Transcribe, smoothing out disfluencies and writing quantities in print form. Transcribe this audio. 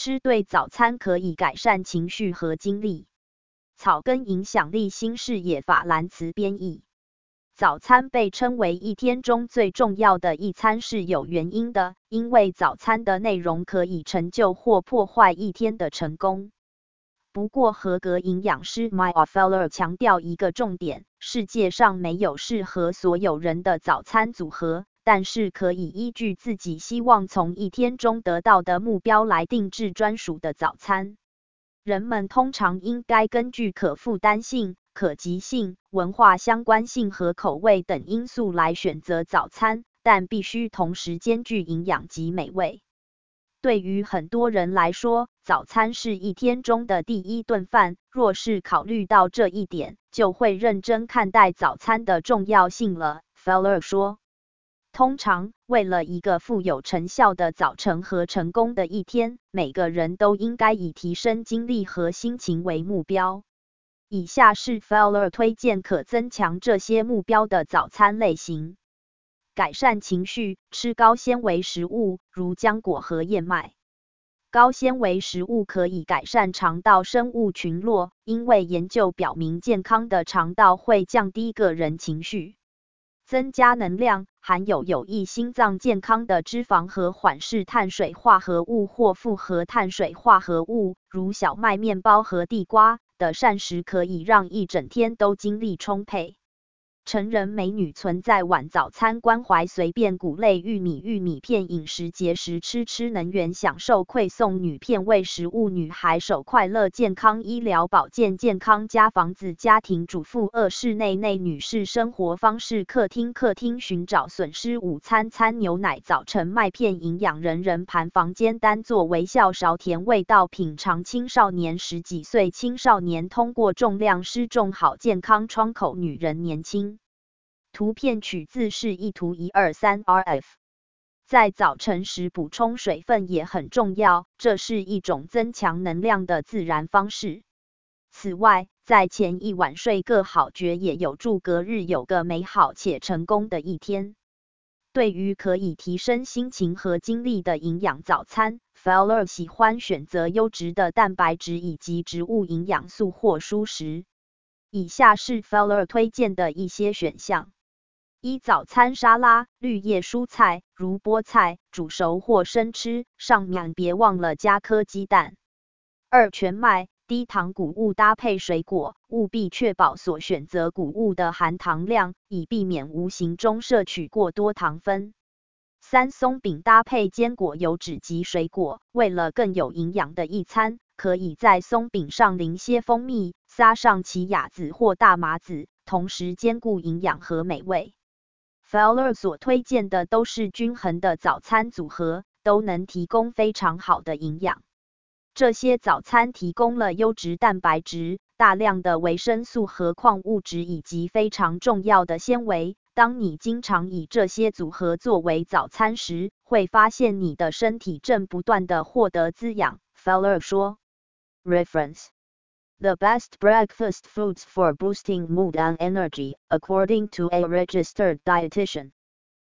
吃对早餐可以改善情绪和精力。草根影响力新视野法兰茨编译。早餐被称为一天中最重要的一餐是有原因的，因为早餐的内容可以成就或破坏一天的成功。不过合格营养师 Maya Feller 强调一个重点，世界上没有适合所有人的早餐组合，但是可以依据自己希望从一天中得到的目标来定制专属的早餐。人们通常应该根据可负担性、可及性、文化相关性和口味等因素来选择早餐，但必须同时兼具营养及美味。对于很多人来说，早餐是一天中的第一顿饭，若是考虑到这一点，就会认真看待早餐的重要性了。Feller 说，通常，为了一个富有成效的早晨和成功的一天，每个人都应该以提升精力和心情为目标。以下是 Feller 推荐可增强这些目标的早餐类型。改善情绪，吃高纤维食物，如浆果和燕麦。高纤维食物可以改善肠道生物群落，因为研究表明健康的肠道会降低个人情绪。增加能量，含有益心脏健康的脂肪和缓释碳水化合物或复合碳水化合物，如小麦面包和地瓜的膳食可以让一整天都精力充沛。成人美女存在晚早餐关怀，随便谷类玉米片饮食节食吃能源享受馈送女片为食物女孩手快乐健康医疗保健健康家房子家庭主妇2室内女士生活方式客厅寻找损失午餐牛奶早晨麦片营养人盘房间单做微笑勺甜味道品尝青少年10几岁青少年通过重量失重好健康窗口女人年轻。图片取自示意图 123RF。 在早晨时补充水分也很重要，这是一种增强能量的自然方式。此外，在前一晚睡个好觉也有助隔日有个美好且成功的一天。对于可以提升心情和精力的营养早餐， Feller 喜欢选择优质的蛋白质以及植物营养素或蔬食。以下是 Feller 推荐的一些选项。1. 早餐沙拉，绿叶蔬菜，如菠菜，煮熟或生吃，上面别忘了加颗鸡蛋。2. 全麦，低糖谷物搭配水果，务必确保所选择谷物的含糖量，以避免无形中摄取过多糖分。3. 松饼搭配坚果油脂及水果，为了更有营养的一餐，可以在松饼上淋些蜂蜜，撒上奇亚籽或大麻籽，同时兼顾营养和美味。Feller 所推荐的都是均衡的早餐组合，都能提供非常好的营养。这些早餐提供了优质蛋白质、大量的维生素和矿物质以及非常重要的纤维。当你经常以这些组合作为早餐时，会发现你的身体正不断地获得滋养。Feller 说。Reference The best breakfast foods for boosting mood and energy, according to a registered dietitian.